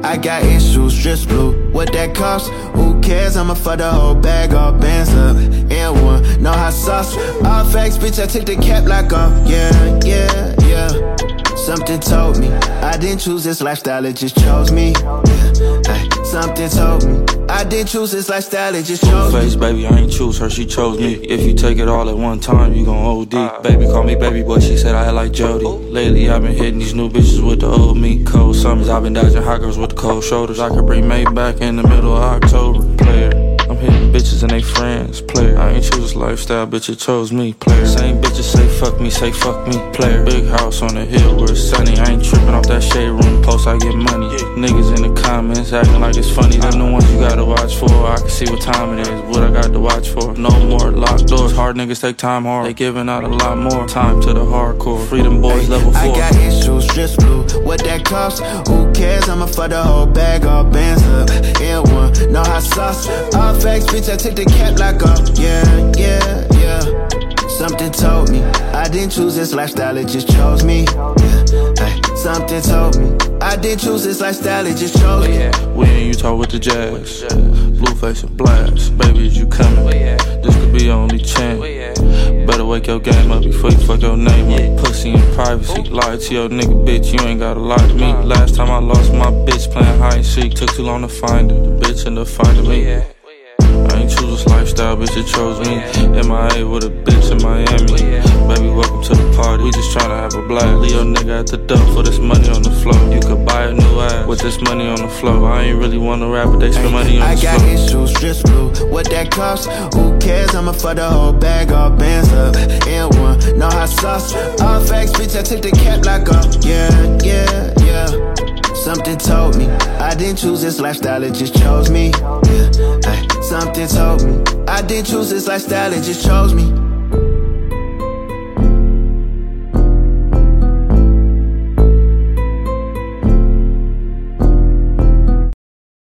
I got issues, just blue. What that cost? Who cares? I'ma fuck the whole bag, all bands up. N1, know how sauce. All facts, bitch, I took the cap like off. Yeah, yeah, yeah. Something told me I didn't choose this lifestyle, it just chose me. Ay, something told me I didn't choose this lifestyle, it just chose me. Face, baby, I ain't choose her, she chose me. If you take it all at one time, you gon' OD. Baby, call me baby boy, she said I like Jody. Lately, I've been hitting these new bitches with the old me. Cold summers, I've been dodging hot girls with the cold shoulders. I could bring Maybach in the middle of October. Player, I'm hitting bitches and they friends. Player, I ain't choose this lifestyle, bitch, it chose me. Player, same bitches say fuck me. Player, big house on the hill where it's sunny. I ain't tripping off that shade room post, I get money. Niggas in the comments acting like it's funny. Them the ones you gotta watch for. I can see what time it is, what I got to watch for. No more locked doors, hard niggas take time hard. They giving out a lot more time to the hardcore. Freedom boys level 4. I got issues, just blue. What that cost? Who cares? I'ma fuck the whole bag, all bands up. N1, know how sauce. All facts, bitch, I took the cap like off. Yeah, yeah, yeah. Something told me I didn't choose this lifestyle, it just chose me. Ay, something told me I didn't choose this lifestyle, it just chose me. We in Utah with the Jazz, Blueface and Blast. Baby, is you coming? This could be your only chance. Better wake your game up before you fuck your name up. Pussy in privacy, lie to your nigga, bitch, you ain't gotta lie to me. Last time I lost my bitch playing hide and seek. Took too long to find her, the bitch ended up finding me. I ain't choose this lifestyle, bitch, it chose me. MIA with a bitch in Miami. Baby, welcome to the party, we just tryna have a blast. Leave your nigga at the dump for this money on the floor. You could buy a new ass with this money on the floor. I ain't really wanna rap, but they spend money on the floor. I got issues, just blue. What that cost? Who cares? I'ma fuck the whole bag, all bands up. N1, know how sauce. All facts, bitch, I took the cap like off. Yeah, yeah, yeah. Something told me I didn't choose this lifestyle, it just chose me. Ay, something told me I didn't choose this lifestyle, it just chose me.